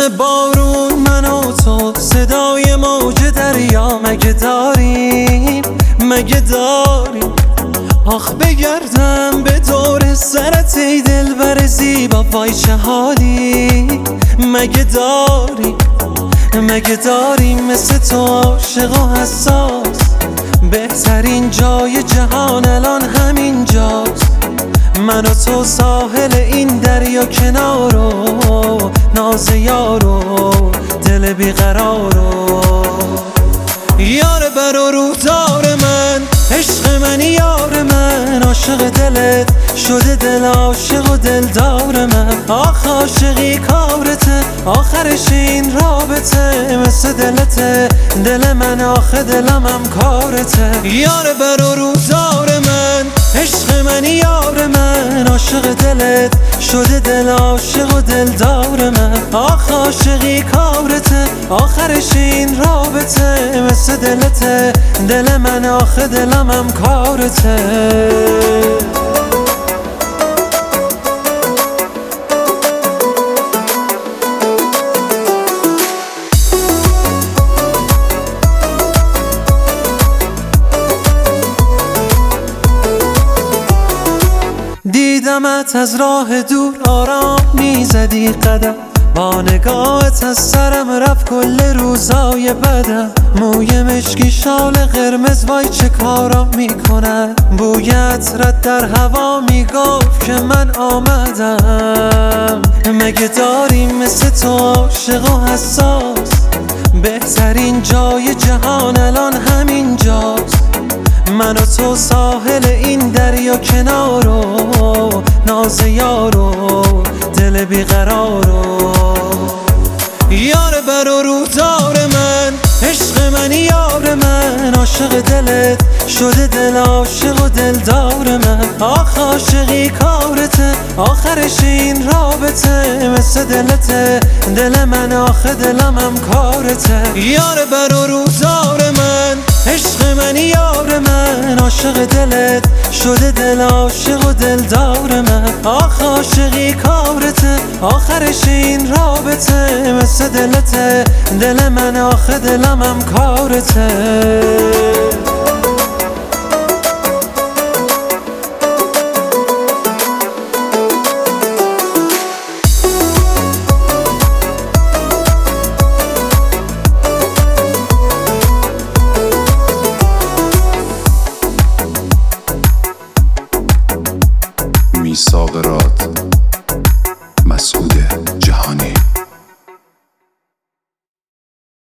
نسیم بارون من و تو، صدای موج دریا. مگه داریم آخ بگردم به دور سرت ای دلبر زیبا. وای چه حالی مگه داریم مثل تو عاشق و حساس. بهترین جای جهان الان همین جاست، من و تو ساحل این دریا کنارو. ناز یارو دل بیقرارو، یار بر و روزار من، عشق منی یار من. عاشق دلت شده دل عاشق و دلدار من. آخ عاشقی کارته، آخرش این رابطه مثل دلته. دل من آخه دلم هم کارته، یار بر و روزار من، عشق منی یار من. عاشق دلت شده دل عاشق و دلدار من. آخ عاشقی کارته، آخرش این رابطه مثل دلته. دل من آخه دلم هم کارته. دیدمت از راه دور آرام میزدی قدم، با نگاهت از سرم رفت کل روزای بدم. موی مشکی شال قرمز وای چه کارا میکنن، بوی عطرت در هوا میگفت که من آمدم. مگه داریم مثل تو عاشق و حساس، بهترین جای جهان الان همین جاست، من و تو ساحل این دریا کنارو. ناز یارو دل بیقرارو، یار بر و روزار من، عشق منی یار من. عاشق دلت شده دل عاشق و دلدار من. آخ عاشقی کارته، آخرش این رابطه مثل دلته. دل من آخه دلم هم کارته، یار بر و روزار من، عشق منی یار من. عاشق دلت شده دل عاشق و دلدار من. آخ عاشقی کارته، آخرش این رابطه مثل دلته. دل من آخه دلم هم کارته. میثاق راد، مسعود جهانی.